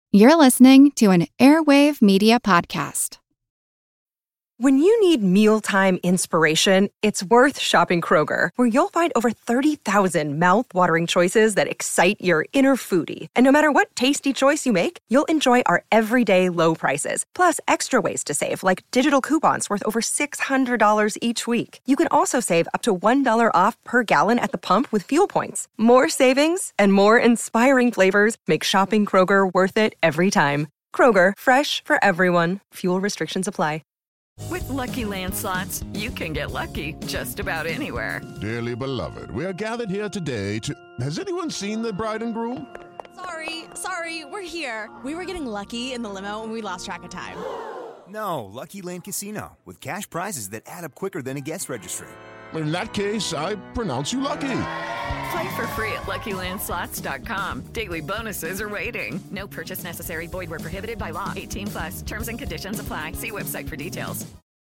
You're listening to an Airwave Media Podcast. When you need mealtime inspiration, it's worth shopping Kroger, where you'll find over 30,000 mouth-watering choices that excite your inner foodie. And no matter what tasty choice you make, you'll enjoy our everyday low prices, plus extra ways to save, like digital coupons worth over $600 each week. You can also save up to $1 off per gallon at the pump with fuel points. More savings and more inspiring flavors make shopping Kroger worth it every time. Kroger, fresh for everyone. Fuel restrictions apply. With Lucky Land Slots, you can get lucky just about anywhere. Dearly beloved, we are gathered here today to... Has anyone seen the bride and groom? Sorry, we're here. We were getting lucky in the limo and we lost track of time. No, Lucky Land Casino, with cash prizes that add up quicker than a guest registry. In that case, I pronounce you lucky. Play for free at LuckyLandSlots.com. Daily bonuses are waiting. No purchase necessary. Void where prohibited by law. 18+. Terms and conditions apply. See website for details.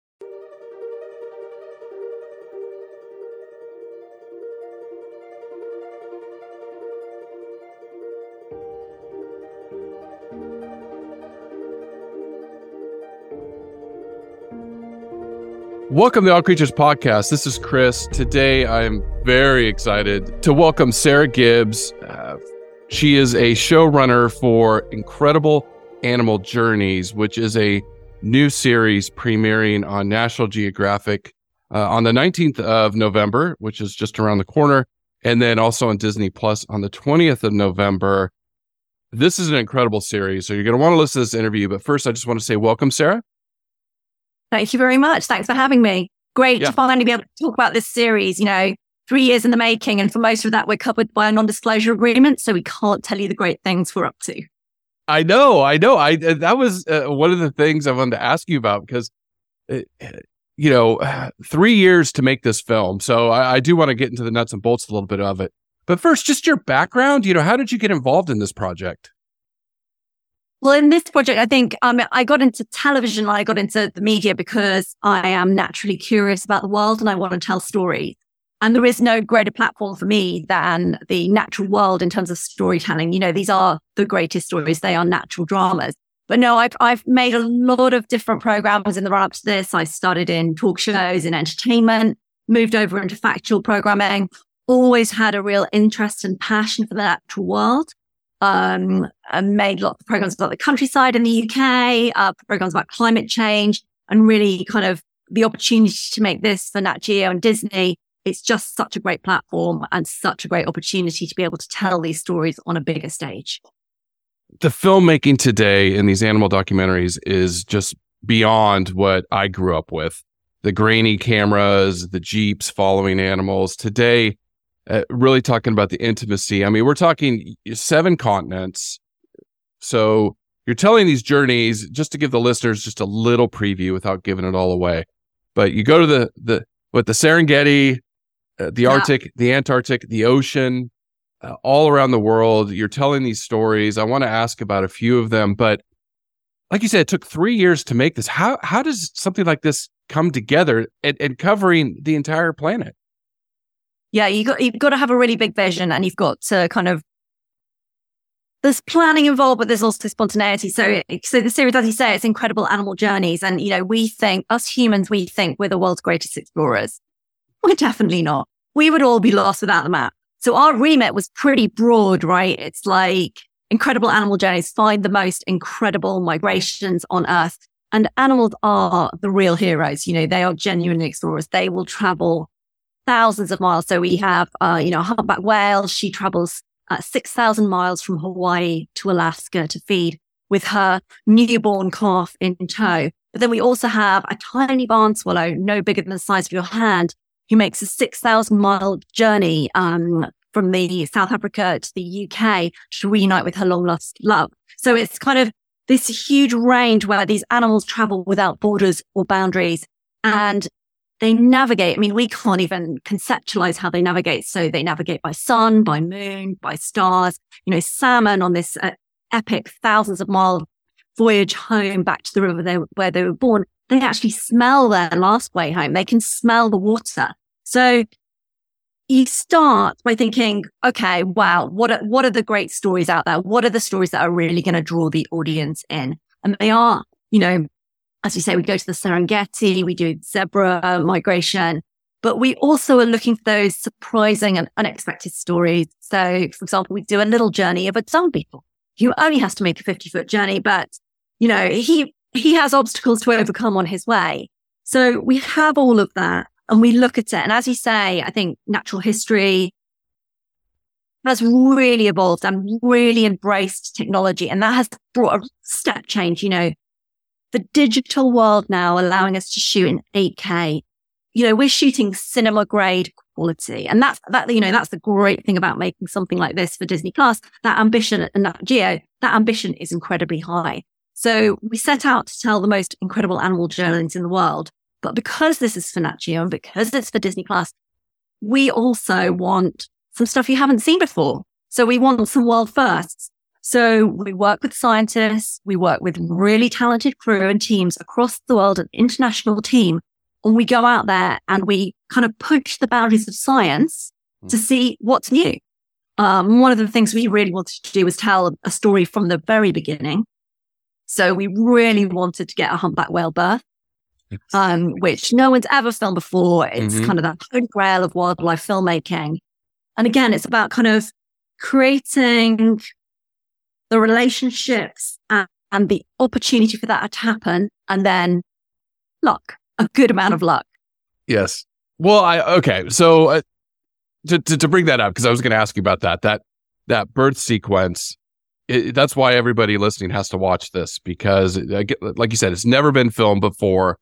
Welcome to the All Creatures Podcast. This is Chris. Today, I am very excited to welcome Sarah Gibbs. She is a showrunner for Incredible Animal Journeys, which is a new series premiering on National Geographic on the 19th of November, which is just around the corner, and then also on Disney Plus on the 20th of November. This is an incredible series, so you're going to want to listen to this interview. But first, I just want to say welcome, Sarah. Thank you very much. Thanks for having me. Great to finally be able to talk about this series. 3 years in the making, and for most of that, we're covered by a non-disclosure agreement, so we can't tell you the great things we're up to. I know. That was one of the things I wanted to ask you about because, 3 years to make this film. So I do want to get into the nuts and bolts a little bit of it. But first, just your background. How did you get involved in this project? Well, in this project, I think I got into television, I got into the media because I am naturally curious about the world and I want to tell stories. And there is no greater platform for me than the natural world in terms of storytelling. These are the greatest stories. They are natural dramas. But no, I've made a lot of different programs in the run up to this. I started in talk shows, in entertainment, moved over into factual programming, always had a real interest and passion for the natural world. I made lots of programs about the countryside in the UK, programs about climate change, and really kind of the opportunity to make this for Nat Geo and Disney. It's just such a great platform and such a great opportunity to be able to tell these stories on a bigger stage. The filmmaking today in these animal documentaries is just beyond what I grew up with. The grainy cameras, the Jeeps following animals. Today, really talking about the intimacy. I mean, we're talking 7 continents. So you're telling these journeys, just to give the listeners just a little preview without giving it all away. But you go to the Serengeti, the Arctic, the Antarctic, the ocean, all around the world. You're telling these stories. I want to ask about a few of them. But like you said, it took 3 years to make this. How does something like this come together and covering the entire planet? Yeah, you've got to have a really big vision, and you've got to there's planning involved, but there's also spontaneity. So the series, as you say, it's Incredible Animal Journeys. And, we think, us humans, we think we're the world's greatest explorers. We're definitely not. We would all be lost without the map. So our remit was pretty broad, right? It's like Incredible Animal Journeys, find the most incredible migrations on Earth. And animals are the real heroes. They are genuine explorers. They will travel thousands of miles. So we have, a humpback whale. She travels 6,000 miles from Hawaii to Alaska to feed with her newborn calf in tow. But then we also have a tiny barn swallow, no bigger than the size of your hand, who makes a 6,000-mile journey from the South Africa to the UK to reunite with her long-lost love. So it's kind of this huge range where these animals travel without borders or boundaries, and they navigate. I mean, we can't even conceptualize how they navigate. So they navigate by sun, by moon, by stars. Salmon on this epic thousands of mile voyage home back to the river where they were born, they actually smell their last way home. They can smell the water. So, you start by thinking, okay, wow, what are the great stories out there? What are the stories that are really going to draw the audience in? And they are, as you say, we go to the Serengeti, we do zebra migration, but we also are looking for those surprising and unexpected stories. So, for example, we do a little journey of a dung beetle who only has to make a 50-foot journey, but, he has obstacles to overcome on his way. So we have all of that and we look at it. And as you say, I think natural history has really evolved and really embraced technology. And that has brought a step change, the digital world now allowing us to shoot in 8K. We're shooting cinema grade quality. And that's the great thing about making something like this for Disney Plus. That ambition and Nat Geo, that ambition is incredibly high. So we set out to tell the most incredible animal journeys in the world. But because this is for Nat Geo and because it's for Disney Plus, we also want some stuff you haven't seen before. So we want some world firsts. So we work with scientists, we work with really talented crew and teams across the world, an international team. And we go out there and we kind of push the boundaries of science to see what's new. One of the things we really wanted to do was tell a story from the very beginning. So we really wanted to get a humpback whale birth, which no one's ever filmed before. It's kind of that holy grail of wildlife filmmaking. And again, it's about kind of creating the relationships and the opportunity for that to happen. And then luck, a good amount of luck. Yes. Well, okay. So to bring that up, because I was going to ask you about that birth sequence. That's why everybody listening has to watch this, because like you said, it's never been filmed before.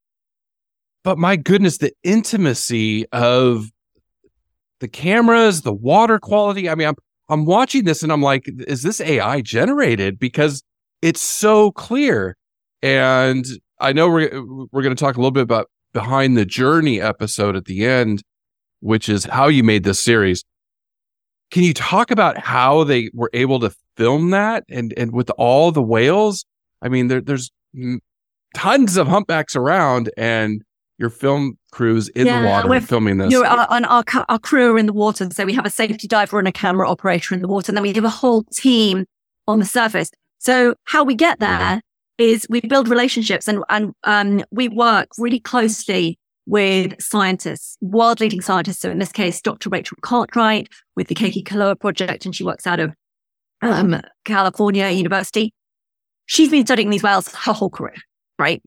But my goodness, the intimacy of the cameras, the water quality. I mean, I'm watching this and I'm like, is this AI generated? Because it's so clear. And I know we're going to talk a little bit about behind the journey episode at the end, which is how you made this series. Can you talk about how they were able to film that and with all the whales? I mean, there's tons of humpbacks around and your film crew's in the water filming this. Our crew are in the water. So we have a safety diver and a camera operator in the water. And then we have a whole team on the surface. So how we get there is we build relationships and we work really closely with scientists, world-leading scientists. So in this case, Dr. Rachel Cartwright with the Keiki-Koloa project, and she works out of California University. She's been studying these whales her whole career, right?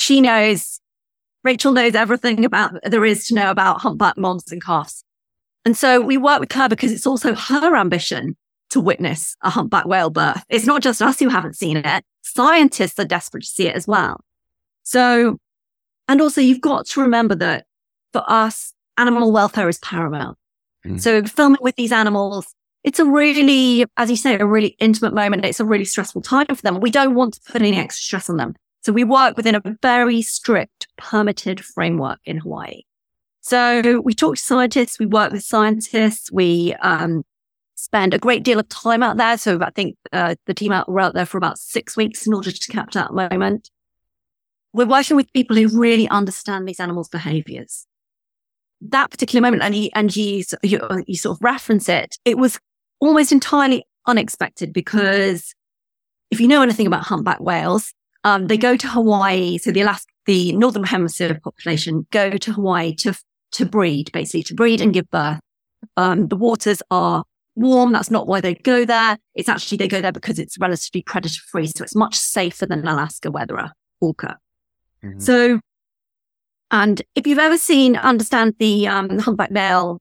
Rachel knows everything there is to know about humpback moms and calves. And so we work with her because it's also her ambition to witness a humpback whale birth. It's not just us who haven't seen it. Scientists are desperate to see it as well. So, and also you've got to remember that for us, animal welfare is paramount. So filming with these animals, it's a really, as you say, a really intimate moment. It's a really stressful time for them. We don't want to put any extra stress on them. So we work within a very strict permitted framework in Hawaii. So we talk to scientists, we work with scientists, we spend a great deal of time out there. So I think the team were out there for about 6 weeks in order to capture that moment. We're working with people who really understand these animals' behaviors. That particular moment, and you sort of reference it, it was almost entirely unexpected because if you know anything about humpback whales, they go to Hawaii. So the Northern Hemisphere population go to Hawaii to breed, basically to breed and give birth. The waters are warm. That's not why they go there. It's actually, they go there because it's relatively predator free. So it's much safer than Alaska where there are orca. Mm-hmm. So, and if you've ever understand the humpback whale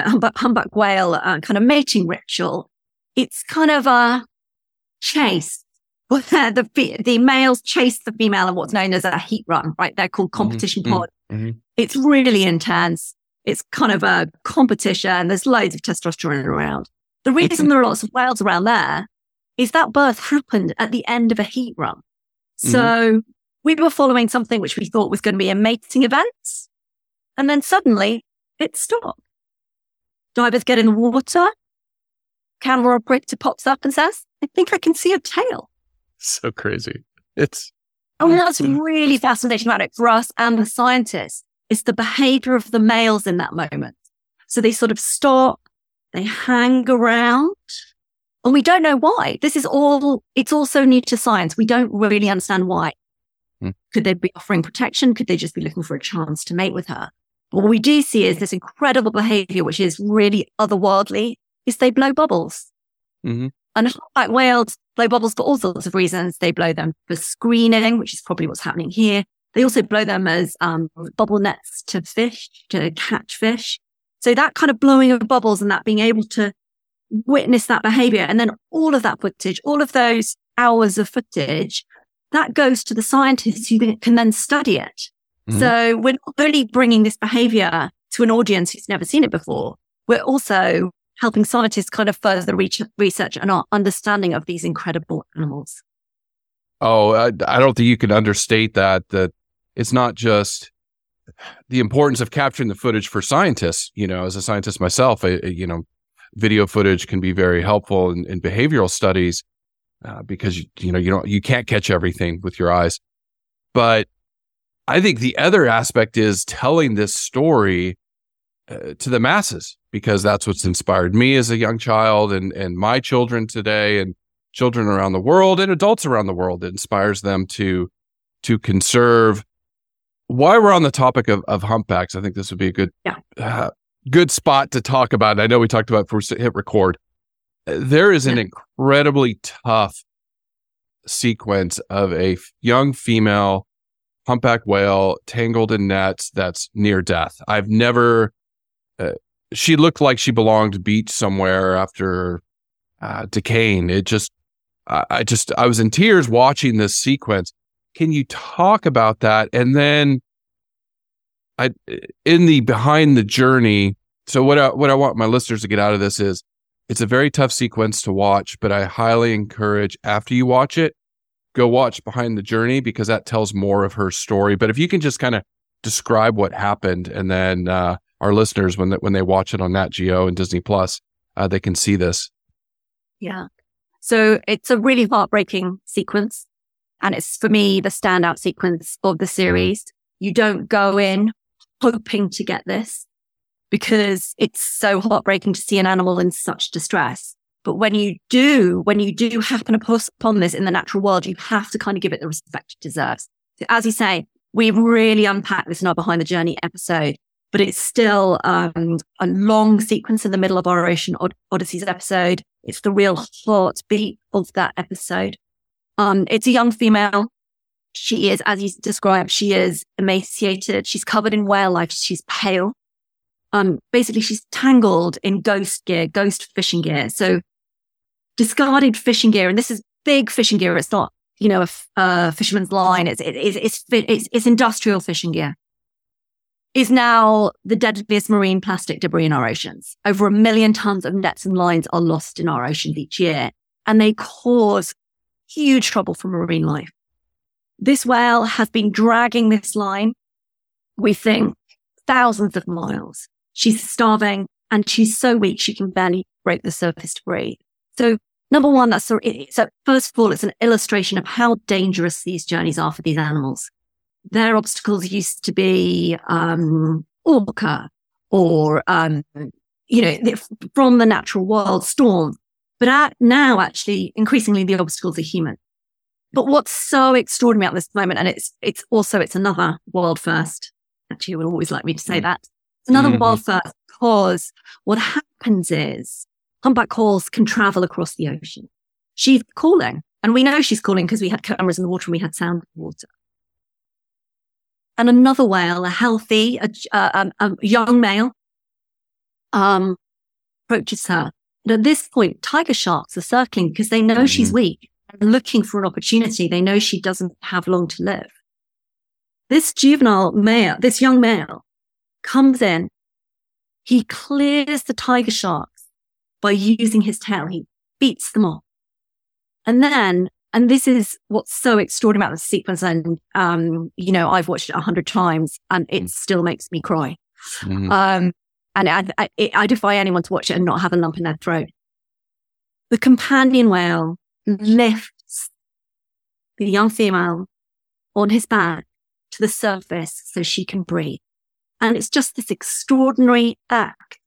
kind of mating ritual, it's kind of a chase. The males chase the female in what's known as a heat run, right? They're called competition pod. Mm-hmm. It's really intense. It's kind of a competition. There's loads of testosterone around. The reason there are lots of whales around there is that birth happened at the end of a heat run. So we were following something which we thought was going to be a mating event. And then suddenly it stopped. Divers get in the water. Camera operator pops up and says, I think I can see a tail. So crazy. That's really fascinating about it for us and the scientists. It's the behavior of the males in that moment. So they sort of stop, they hang around, and we don't know why. It's all so new to science. We don't really understand why. Could they be offering protection? Could they just be looking for a chance to mate with her? What we do see is this incredible behavior, which is really otherworldly, is they blow bubbles. Mm-hmm. And humpback whales blow bubbles for all sorts of reasons. They blow them for screening, which is probably what's happening here. They also blow them as bubble nets to fish, to catch fish. So that kind of blowing of bubbles and that being able to witness that behavior, and then all of that footage, all of those hours of footage, that goes to the scientists who can then study it. Mm-hmm. So we're not only bringing this behavior to an audience who's never seen it before, we're also helping scientists kind of further the research and our understanding of these incredible animals. Oh, I don't think you can understate that it's not just the importance of capturing the footage for scientists. As a scientist myself, video footage can be very helpful in behavioral studies because you can't catch everything with your eyes. But I think the other aspect is telling this story to the masses, because that's what's inspired me as a young child and my children today and children around the world and adults around the world. It inspires them to conserve. While we're on the topic of humpbacks, I think this would be a good spot to talk about. I know we talked about before we hit record. There is an incredibly tough sequence of a young female humpback whale tangled in nets that's near death. I've never... she looked like she belonged beach somewhere after decaying. I was in tears watching this sequence. Can you talk about that? And then in the behind the journey. So what I want my listeners to get out of this is it's a very tough sequence to watch, but I highly encourage after you watch it, go watch Behind the Journey, because that tells more of her story. But if you can just kind of describe what happened, and then our listeners, when they watch it on Nat Geo and Disney Plus, they can see this. Yeah. So it's a really heartbreaking sequence. And it's, for me, the standout sequence of the series. You don't go in hoping to get this, because it's so heartbreaking to see an animal in such distress. But when you do happen upon this in the natural world, you have to kind of give it the respect it deserves. So as you say, we really unpack this in our Behind the Journey episode, but it's still a long sequence in the middle of our Ocean Odysseys episode. It's the real heartbeat of that episode. It's a young female. She is, as you described, she is emaciated. She's covered in whale life. She's pale. Basically, she's tangled in ghost fishing gear. So discarded fishing gear, and this is big fishing gear. It's not, a fisherman's line. It's industrial fishing gear. Is now the deadliest marine plastic debris in our oceans. Over 1 million tons of nets and lines are lost in our oceans each year, and they cause huge trouble for marine life. This whale has been dragging this line, we think, thousands of miles. She's starving, and she's so weak she can barely break the surface to breathe. So, number one, so first of all, it's an illustration of how dangerous these journeys are for these animals. Their obstacles used to be orca or, from the natural world, storm. But now, actually, increasingly, the obstacles are human. But what's so extraordinary at this moment, and it's another world first. Actually, you would always like me to say that. It's another world first, because what happens is humpback whales can travel across the ocean. She's calling, and we know she's calling because we had cameras in the water and we had sound in the water. And another whale, a healthy, a young male, approaches her. And at this point, tiger sharks are circling because they know she's weak and looking for an opportunity. They know she doesn't have long to live. This young male comes in. He clears the tiger sharks by using his tail. He beats them off. And this is what's so extraordinary about the sequence. And, I've watched it 100 times and it still makes me cry. And I defy anyone to watch it and not have a lump in their throat. The companion whale lifts the young female on his back to the surface so she can breathe. And it's just this extraordinary act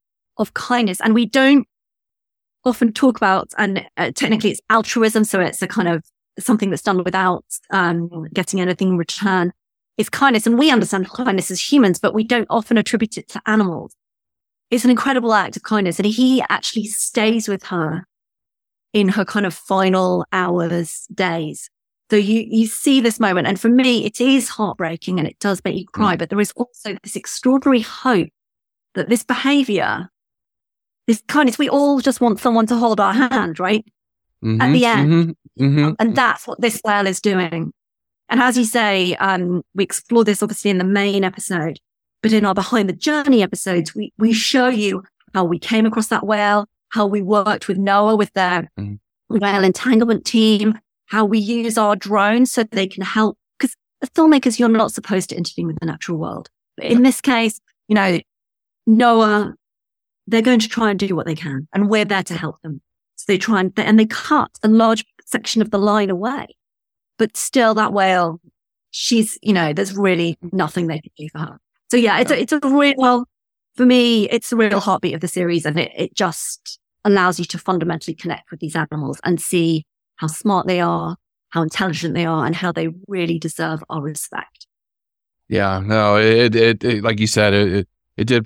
of kindness. And we don't often talk about, and technically it's altruism. So it's a kind of something that's done without getting anything in return. It's kindness. And we understand kindness as humans, but we don't often attribute it to animals. It's an incredible act of kindness. And he actually stays with her in her kind of final hours, days. So you see this moment. And for me, it is heartbreaking and it does make you cry. But there is also this extraordinary hope that this behavior, this kindness, we all just want someone to hold our hand, right? At the end. And that's what this whale is doing. And as you say, we explore this obviously in the main episode, but in our Behind the Journey episodes, we show you how we came across that whale, how we worked with NOAA with their whale entanglement team, how we use our drones so they can help. Because as filmmakers, you're not supposed to intervene with the natural world. But in this case, you know, NOAA, they're going to try and do what they can, and we're there to help them. So they try and they cut a large section of the line away. But still, that whale, she's, you know, there's really nothing they can do for her. So yeah, it's a real, well, for me, it's the real heartbeat of the series, and it just allows you to fundamentally connect with these animals and see how smart they are, how intelligent they are, and how they really deserve our respect. Yeah, no, it like you said, it did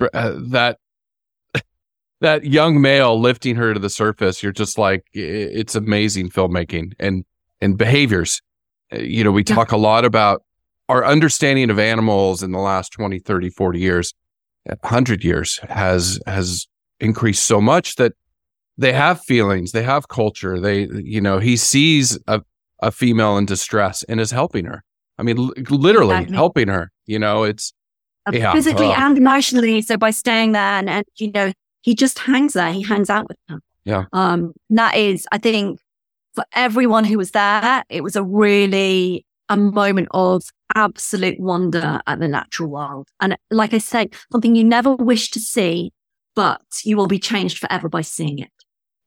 that young male lifting her to the surface. You're just like, it's amazing filmmaking and behaviors. You know, we talk a lot about our understanding of animals in the last 20, 30, 40 years, 100 years has increased so much that they have feelings, they have culture. He sees a female in distress and is helping her. I mean, literally helping her, you know, it's physically and emotionally. So by staying there and, you know, he just hangs there. He hangs out with her. Yeah. That is, I think, for everyone who was there, it was a moment of absolute wonder at the natural world. And like I say, something you never wish to see, but you will be changed forever by seeing it.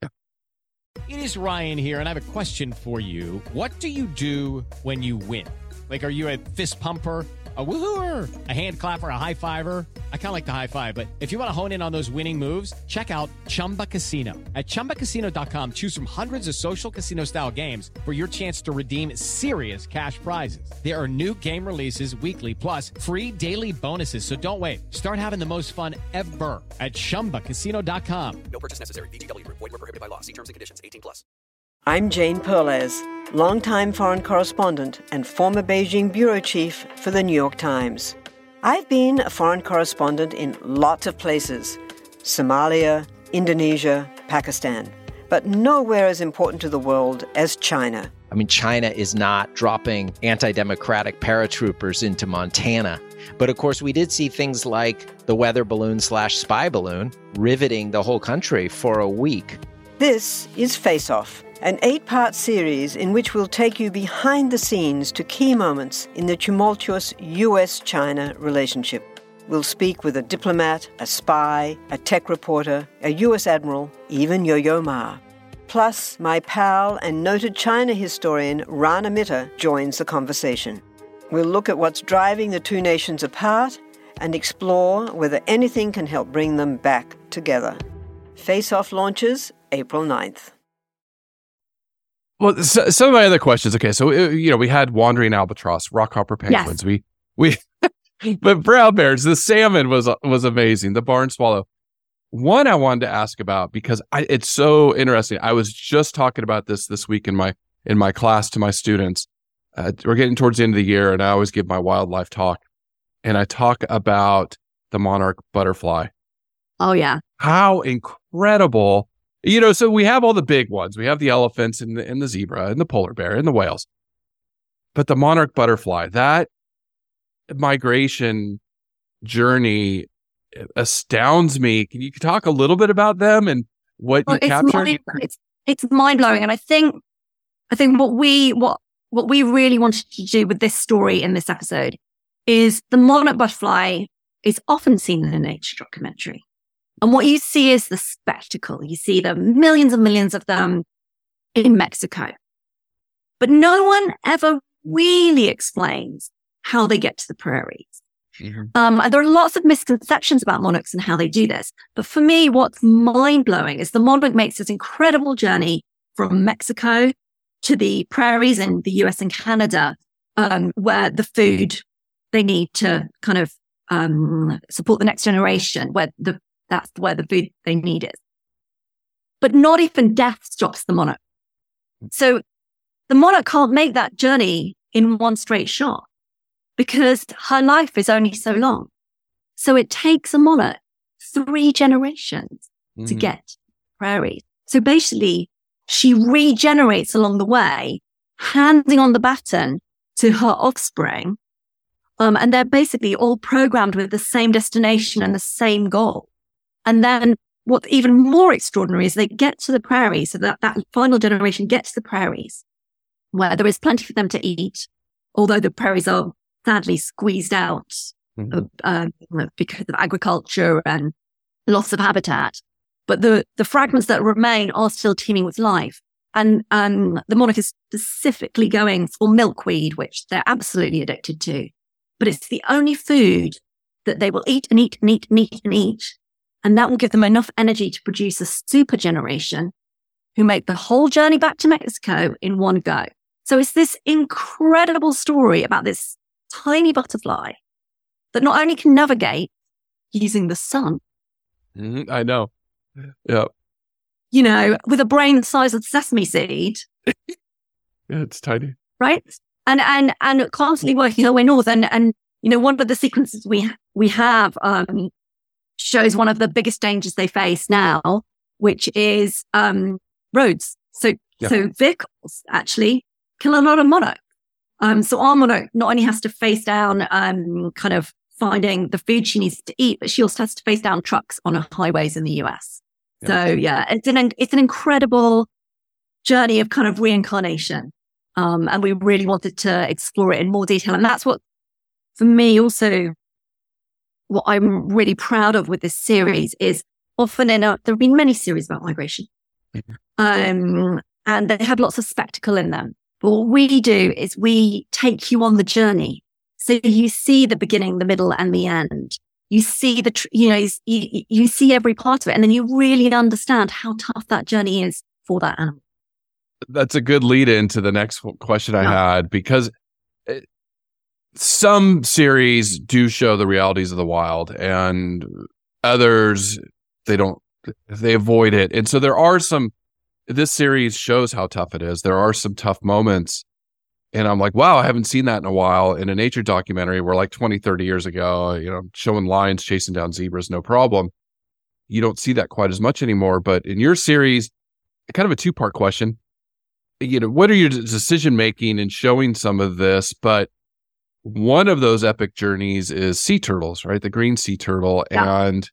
It is Ryan here, and I have a question for you. What do you do when you win? Like, are you a fist pumper, a woohooer, a hand clapper, a high fiver? I kind of like the high five, but if you want to hone in on those winning moves, check out Chumba Casino. At ChumbaCasino.com, choose from hundreds of social casino style games for your chance to redeem serious cash prizes. There are new game releases weekly, plus free daily bonuses. So don't wait. Start having the most fun ever at ChumbaCasino.com. No purchase necessary. VGW Group. Void where prohibited by law. See terms and conditions. 18+. I'm Jane Perlez, longtime foreign correspondent and former Beijing bureau chief for the New York Times. I've been a foreign correspondent in lots of places: Somalia, Indonesia, Pakistan, but nowhere as important to the world as China. I mean, China is not dropping anti-democratic paratroopers into Montana. But of course, we did see things like the weather balloon / spy balloon riveting the whole country for a week. This is Face Off, an 8-part series in which we'll take you behind the scenes to key moments in the tumultuous U.S.-China relationship. We'll speak with a diplomat, a spy, a tech reporter, a U.S. admiral, even Yo-Yo Ma. Plus, my pal and noted China historian Rana Mitter joins the conversation. We'll look at what's driving the two nations apart and explore whether anything can help bring them back together. Face Off launches April 9th. Well, some of my other questions. Okay, so we had wandering albatross, rockhopper penguins. Yes. We but brown bears, the salmon was amazing. The barn swallow. One I wanted to ask about because it's so interesting. I was just talking about this week in my class to my students. We're getting towards the end of the year, and I always give my wildlife talk, and I talk about the monarch butterfly. Oh yeah, how incredible! You know, so we have all the big ones. We have the elephants and the zebra and the polar bear and the whales. But the monarch butterfly, that migration journey astounds me. Can you talk a little bit about them and what you captured? It's mind-blowing. And I think what we really wanted to do with this story in this episode is the monarch butterfly is often seen in a nature documentary. And what you see is the spectacle. You see the millions and millions of them in Mexico. But no one ever really explains how they get to the prairies. And there are lots of misconceptions about monarchs and how they do this. But for me, what's mind-blowing is the monarch makes this incredible journey from Mexico to the prairies in the US and Canada, where the food they need to kind of support the next generation, that's where the food they need is. But not even death stops the monarch. So the monarch can't make that journey in one straight shot because her life is only so long. So it takes a monarch 3 generations to get to the prairies. So basically, she regenerates along the way, handing on the baton to her offspring. And they're basically all programmed with the same destination and the same goal. And then what's even more extraordinary is they get to the prairies, so that final generation gets to the prairies where there is plenty for them to eat, although the prairies are sadly squeezed out because of agriculture and loss of habitat. But the fragments that remain are still teeming with life. And the monarch is specifically going for milkweed, which they're absolutely addicted to. But it's the only food that they will eat and eat and eat and eat and eat. And that will give them enough energy to produce a super generation who make the whole journey back to Mexico in one go. So it's this incredible story about this tiny butterfly that not only can navigate using the sun. I know. Yeah. You know, with a brain the size of the sesame seed. Yeah, it's tiny. Right? And constantly working her way north. And you know, one of the sequences we have shows one of the biggest dangers they face now, which is roads. So vehicles actually kill a lot of monarch. So our monarch not only has to face down kind of finding the food she needs to eat, but she also has to face down trucks on highways in the US. So yeah, it's an incredible journey of kind of reincarnation. And we really wanted to explore it in more detail. And that's what, for me, also what I'm really proud of with this series is often there have been many series about migration. And they had lots of spectacle in them. But what we do is we take you on the journey. So you see the beginning, the middle, and the end. You see you see every part of it, and then you really understand how tough that journey is for that animal. That's a good lead into the next question I had, because some series do show the realities of the wild and others, they avoid it. And so this series shows how tough it is. There are some tough moments. And I'm like, wow, I haven't seen that in a while in a nature documentary where like 20, 30 years ago, showing lions chasing down zebras, no problem. You don't see that quite as much anymore. But in your series, kind of a 2-part question. What are your decision-making in showing some of this? But one of those epic journeys is sea turtles, right? The green sea turtle. Yeah. And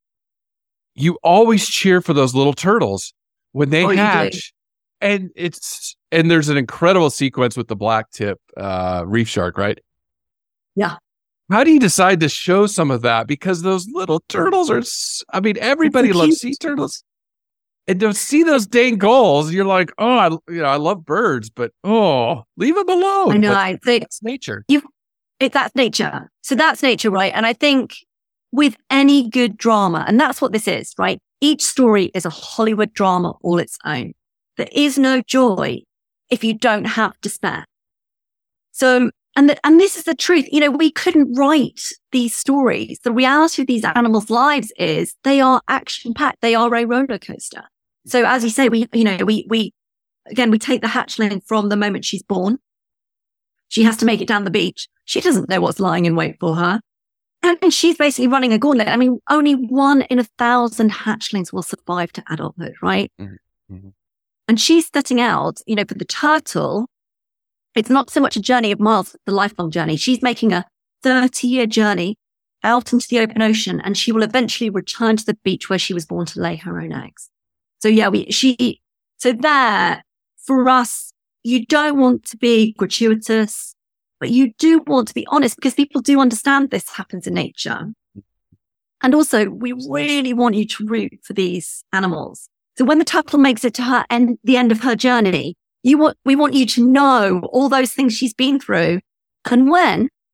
you always cheer for those little turtles when they hatch. And there's an incredible sequence with the black tip reef shark, right? Yeah. How do you decide to show some of that? Because those little turtles everybody loves sea turtles. And to see those dang gulls, you're like, oh, I love birds, but leave them alone. I know. I think it's nature. That's nature. So that's nature, right? And I think with any good drama, and that's what this is, right? Each story is a Hollywood drama all its own. There is no joy if you don't have despair. So, and this is the truth. We couldn't write these stories. The reality of these animals' lives is they are action-packed. They are a roller coaster. So as you say, we take the hatchling from the moment she's born. She has to make it down the beach. She doesn't know what's lying in wait for her. And she's basically running a gauntlet. Only 1 in 1,000 hatchlings will survive to adulthood, right? Mm-hmm. And she's setting out, for the turtle, it's not so much a journey of miles, it's a lifelong journey. She's making a 30-year journey out into the open ocean, and she will eventually return to the beach where she was born to lay her own eggs. So there, for us, you don't want to be gratuitous, but you do want to be honest because people do understand this happens in nature. And also, we really want you to root for these animals. So when the turtle makes it to the end of her journey, we want you to know all those things she's been through. And when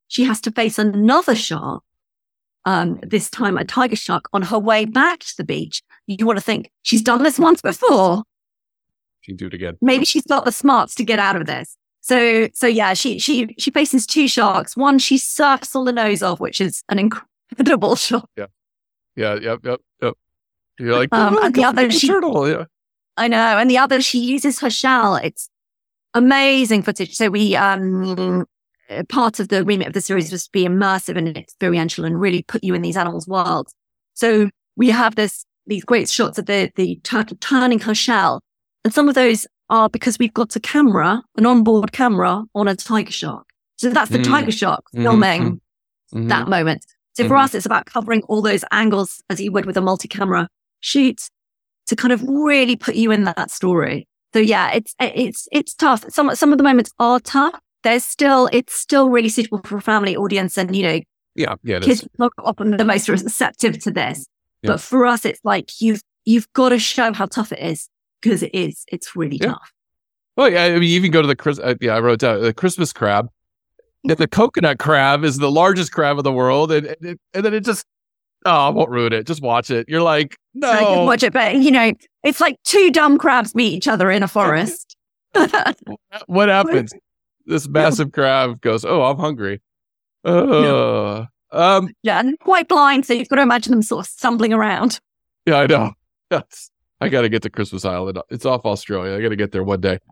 she has to face another shark, this time a tiger shark, on her way back to the beach. You want to think, she's done this once before. She can do it again. Maybe she's got the smarts to get out of this. So yeah, she faces two sharks. One she surfs on the nose of, which is an incredible shot. Yeah. Yep. You're like, and the other, turtle. Yeah. I know. And the other, she uses her shell. It's amazing footage. So we, part of the remit of the series was to be immersive and experiential and really put you in these animals' worlds. So we have these great shots of the turtle turning her shell. And some of those are because we've got an onboard camera on a tiger shark. So that's the tiger shark filming that moment. So for us, it's about covering all those angles as you would with a multi-camera shoot to kind of really put you in that story. So yeah, it's tough. Some of the moments are tough. It's still really suitable for a family audience, and it kids are not often the most receptive to this. Yeah. But for us, it's like you've got to show how tough it is, because it's really tough. Well, yeah, I mean, you even go to the I wrote down the Christmas crab. The coconut crab is the largest crab of the world, and then it just, I won't ruin it. Just watch it. You're like, no. I can watch it, but it's like two dumb crabs meet each other in a forest. What happens? This massive crab goes, oh, I'm hungry. Yeah, and quite blind, so you've got to imagine them sort of stumbling around. Yeah, I know. Yes. I got to get to Christmas Island. It's off Australia. I got to get there one day.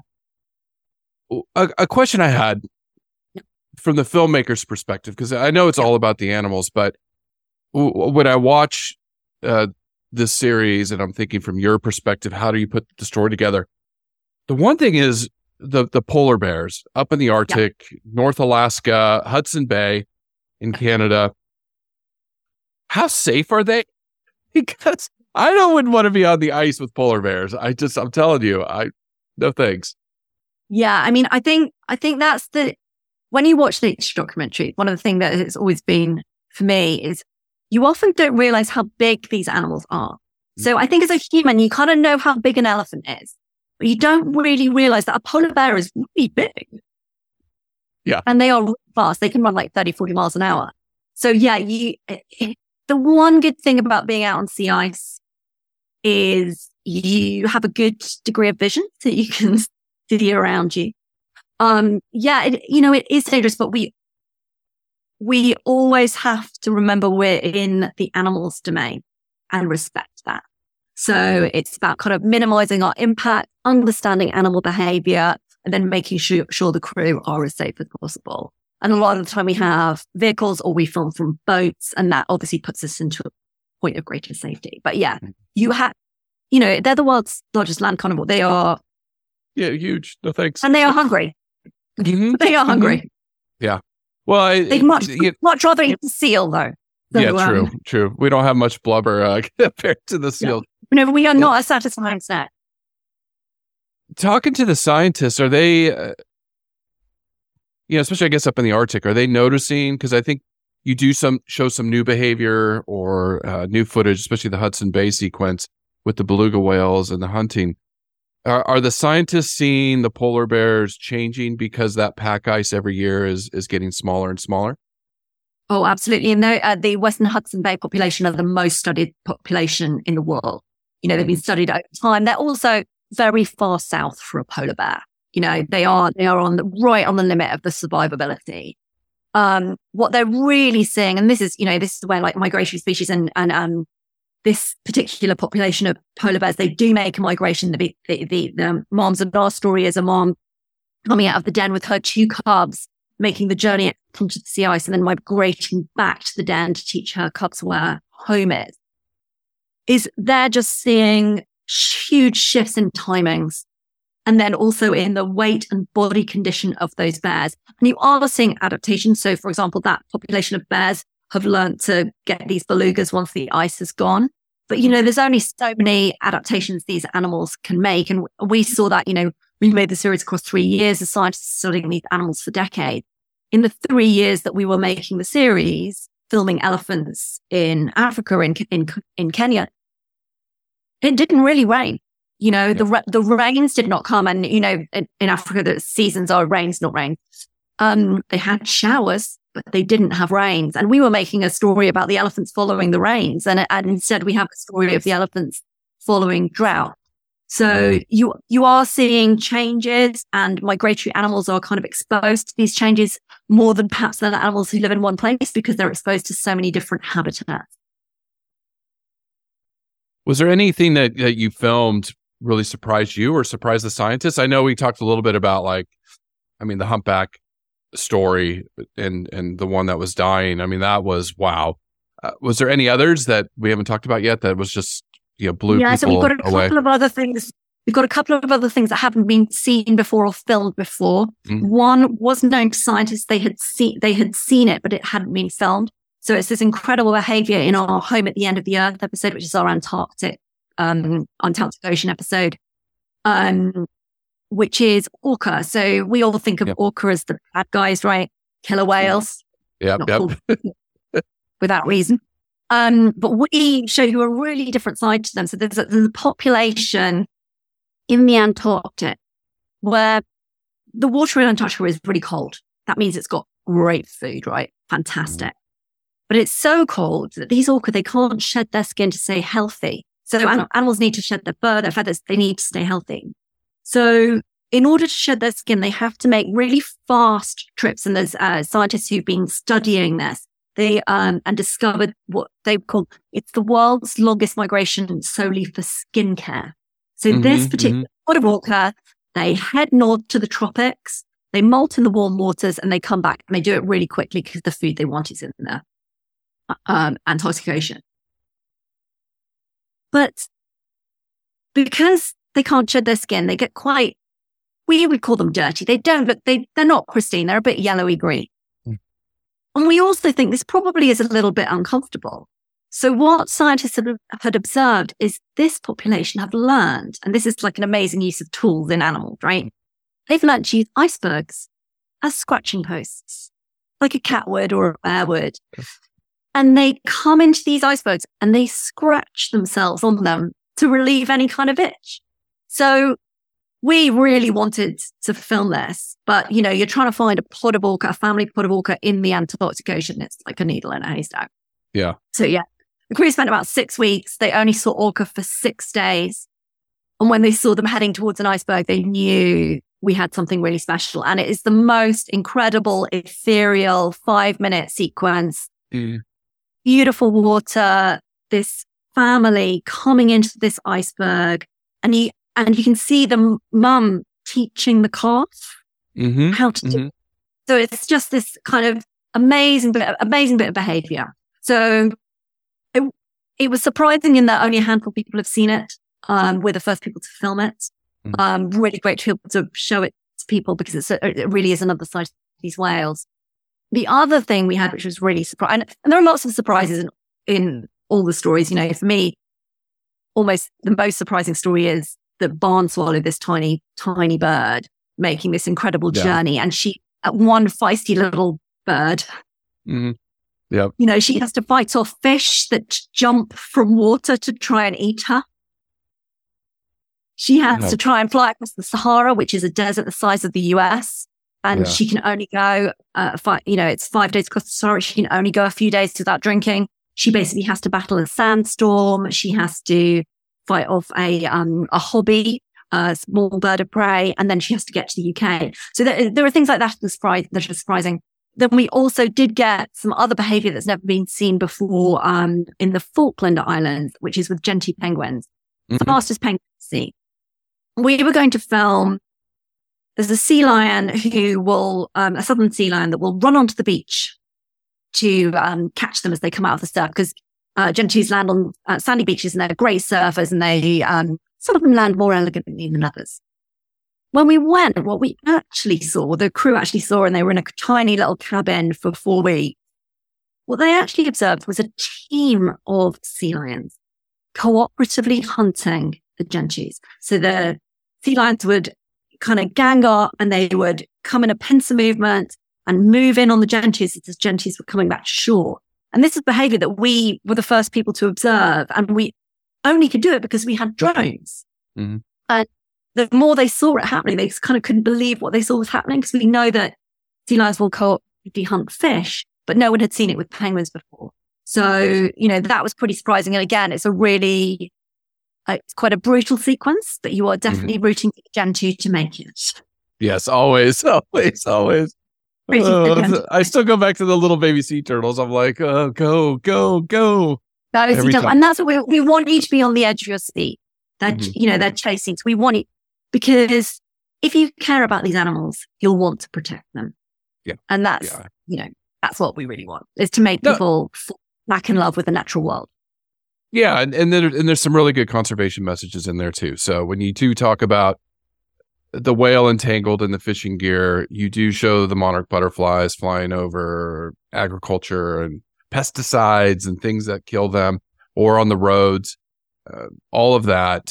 A question I had from the filmmaker's perspective, because I know it's all about the animals, but when I watch this series and I'm thinking from your perspective, how do you put the story together? The one thing is the polar bears up in the Arctic, North Alaska, Hudson Bay in Canada. How safe are they? Because I wouldn't want to be on the ice with polar bears. I'm telling you, no thanks. Yeah, I mean, I think that's when you watch nature documentary, one of the things that has always been for me is you often don't realize how big these animals are. So I think as a human, you kind of know how big an elephant is, but you don't really realize that a polar bear is really big. Yeah. And they are really fast. They can run like 30, 40 miles an hour. So yeah, the one good thing about being out on sea ice is you have a good degree of vision so you can see around you. It is dangerous, but we always have to remember we're in the animal's domain and respect that. So it's about kind of minimizing our impact, understanding animal behavior, and then making sure the crew are as safe as possible. And a lot of the time we have vehicles or we film from boats, and that obviously puts us into a point of greater safety. But yeah, they're the world's largest land carnivore. They are. Yeah, huge. No thanks. And they are hungry. They are hungry. Yeah. Well, they'd much rather eat the seal, though. So, yeah, true. We don't have much blubber compared to the seal. No, we are not a satisfying snack. Talking to the scientists, are they, especially I guess up in the Arctic, are they noticing? Because I think you do show some new behavior or new footage, especially the Hudson Bay sequence with the beluga whales and the hunting. Are the scientists seeing the polar bears changing because that pack ice every year is getting smaller and smaller? Oh, absolutely. And the Western Hudson Bay population are the most studied population in the world. They've been studied over time. They're also very far south for a polar bear. They are right on the limit of the survivability. What they're really seeing, and this is where like migratory species and this particular population of polar bears, they do make a migration. The moms in our story is a mom coming out of the den with her two cubs, making the journey onto the sea ice and then migrating back to the den to teach her cubs where home is they're just seeing huge shifts in timings and then also in the weight and body condition of those bears. And you are seeing adaptations. So, for example, that population of bears have learned to get these belugas once the ice is gone. But, there's only so many adaptations these animals can make. And we saw that, we made the series across 3 years as scientists studying these animals for decades. In the 3 years that we were making the series, filming elephants in Africa, in Kenya, it didn't really rain. The rains did not come. And, in Africa, the seasons are rains, not rain. They had showers, but they didn't have rains. And we were making a story about the elephants following the rains. And instead we have a story of the elephants following drought. So you are seeing changes, and migratory animals are kind of exposed to these changes more than perhaps other animals who live in one place because they're exposed to so many different habitats. Was there anything that you filmed really surprised you or surprised the scientists? I know we talked a little bit about the humpback story and the one that was dying. I mean, that was wow. Was there any others that we haven't talked about yet that was just blew people away? So we've got a couple of other things. We've got a couple of other things that haven't been seen before or filmed before. One was known to scientists; they had seen it, but it hadn't been filmed. So it's this incredible behavior in our Home at the End of the Earth episode, which is our Antarctic Ocean episode, which is orca. So we all think of orca as the bad guys, right? Killer whales. Yep. Without reason. But we show you a really different side to them. So there's a population in the Antarctic where the water in Antarctica is really cold. That means it's got great food, right? Fantastic. But it's so cold that these orca, they can't shed their skin to stay healthy. So animals need to shed their fur, their feathers. They need to stay healthy. So in order to shed their skin, they have to make really fast trips. And there's scientists who've been studying this. They and discovered what they call, it's the world's longest migration solely for skincare. So this particular pot of orca, they head north to the tropics, they molt in the warm waters, and they come back, and they do it really quickly because the food they want is in the Antarctic Ocean. But because they can't shed their skin, they get quite, we would call them dirty. They don't look, they're not pristine. They're a bit yellowy green. And we also think this probably is a little bit uncomfortable. So what scientists had observed is this population have learned, and this is like an amazing use of tools in animals, right? They've learned to use icebergs as scratching posts, like a cat would or a bear would. And they come into these icebergs and they scratch themselves on them to relieve any kind of itch. So we really wanted to film this, but you're trying to find a pod of orca, a family pod of orca in the Antarctic Ocean. It's like a needle in a haystack. Yeah. So the crew spent about 6 weeks. They only saw orca for 6 days. And when they saw them heading towards an iceberg, they knew we had something really special. And it is the most incredible, ethereal 5-minute sequence. Beautiful water, this family coming into this iceberg, and you can see the mum teaching the calf how to do. So it's just this kind of amazing bit of behavior. So it was surprising in that only a handful of people have seen it. We're the first people to film it. Really great to be able to show it to people because it really is another side of these whales. The other thing we had, which was really surprising, and there are lots of surprises in all the stories. For me, almost the most surprising story is that barn swallow, this tiny, tiny bird, making this incredible journey. And she, one feisty little bird, she has to fight off fish that jump from water to try and eat her. She has to try and fly across the Sahara, which is a desert the size of the US. And she can only go, it's 5 days across the Sahara. She can only go a few days without drinking. She basically has to battle a sandstorm. She has to fight off a hobby, a small bird of prey, and then she has to get to the UK. So there are things like that that are surprising. Then we also did get some other behavior that's never been seen before in the Falkland Islands, which is with gentoo penguins, the fastest penguin to see. We were going to film. There's a sea lion who will, a southern sea lion that will run onto the beach to catch them as they come out of the surf, because gentoos land on sandy beaches and they're great surfers, and they some of them land more elegantly than others. When we went, what we actually saw, the crew actually saw, and they were in a tiny little cabin for 4 weeks, what they actually observed was a team of sea lions cooperatively hunting the gentoos. So the sea lions would kind of gang up and they would come in a pincer movement and move in on the gentoos as gentoos were coming back to shore. And this is behavior that we were the first people to observe, and we only could do it because we had drones. And the more they saw it happening, they kind of couldn't believe what they saw was happening, because we know that sea lions will cooperatively hunt fish, but no one had seen it with penguins before. So, that was pretty surprising. And again, it's it's quite a brutal sequence, but you are definitely rooting for Gen 2 to make it. Yes, always. I still go back to the little baby sea turtles. I'm like, oh, go. And that's what we want you to be on the edge of your seat. That, they're chasing. So we want it, because if you care about these animals, you'll want to protect them. Yeah. And that's, that's what we really want, is to make people fall back in love with the natural world. Yeah. And there's some really good conservation messages in there too. So when you do talk about the whale entangled in the fishing gear, you do show the monarch butterflies flying over agriculture and pesticides and things that kill them, or on the roads. All of that,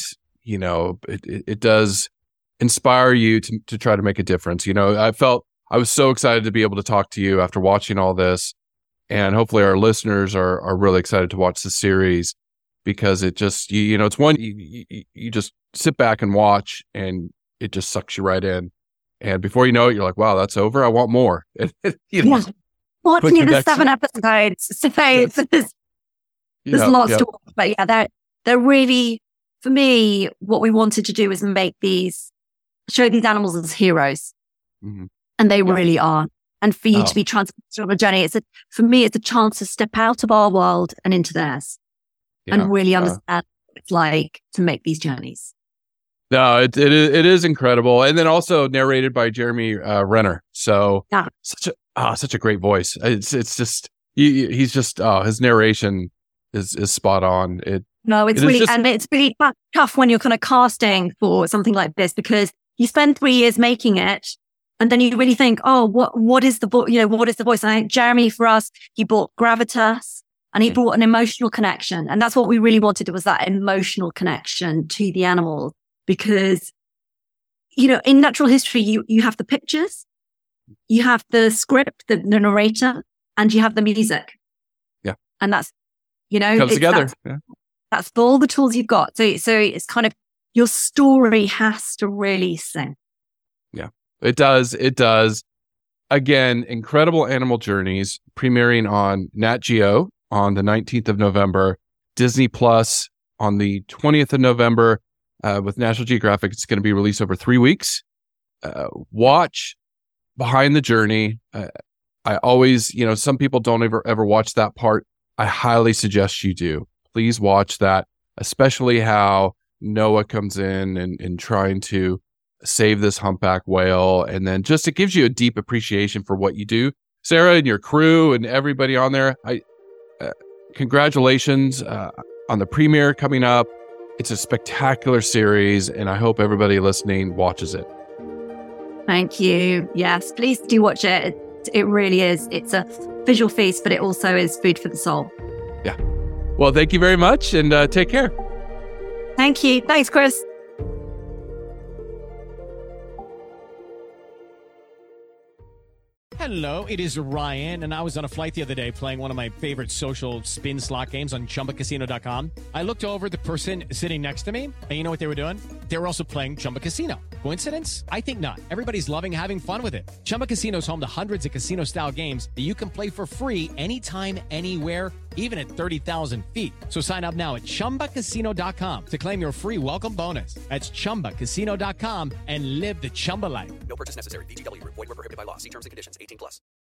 it does inspire you to try to make a difference. I was so excited to be able to talk to you after watching all this, and hopefully our listeners are really excited to watch the series, because it just, it's one, you just sit back and watch, and it just sucks you right in. And before you know it, you're like, wow, that's over. I want more. Watching the 7 episodes. So there's lots to watch. But yeah, they're really, for me, what we wanted to do is show these animals as heroes. Mm-hmm. And they really are. And for you to be transported on a journey, for me, it's a chance to step out of our world and into theirs, and really understand what it's like to make these journeys. No, it is incredible. And then also narrated by Jeremy Renner. So such a great voice. It's just, he's just, his narration is spot on. It's really tough when you're kind of casting for something like this, because you spend 3 years making it, and then you really think, oh, what is the what is the voice? And I think Jeremy, for us, he brought gravitas, and he brought an emotional connection. And that's what we really wanted, was that emotional connection to the animals. Because, in natural history, you have the pictures, you have the script, the narrator, and you have the music. Yeah. And that's, comes together. That's all the tools you've got. So it's kind of, your story has to really sing. Yeah, it does. It does. Again, Incredible Animal Journeys, premiering on Nat Geo on the 19th of November, Disney Plus on the 20th of November. With National Geographic, it's going to be released over 3 weeks. Watch Behind the Journey. I always, some people don't ever watch that part. I highly suggest you do. Please watch that, especially how Noah comes in and trying to save this humpback whale. And then just, it gives you a deep appreciation for what you do. Sarah and your crew and everybody on there, congratulations on the premiere coming up. It's a spectacular series, and I hope everybody listening watches it. Thank you. Yes, please do watch it. It really is. It's a visual feast, but it also is food for the soul. Yeah. Well, thank you very much, and take care. Thank you. Thanks, Chris. Hello, it is Ryan, and I was on a flight the other day playing one of my favorite social spin slot games on ChumbaCasino.com. I looked over at the person sitting next to me, and you know what they were doing? They were also playing Chumba Casino. Coincidence? I think not. Everybody's loving having fun with it. Chumba Casino is home to hundreds of casino-style games that you can play for free anytime, anywhere, even at 30,000 feet. So sign up now at ChumbaCasino.com to claim your free welcome bonus. That's ChumbaCasino.com and live the Chumba life. No purchase necessary. VGW. Void where prohibited by law. See terms and conditions. 18+.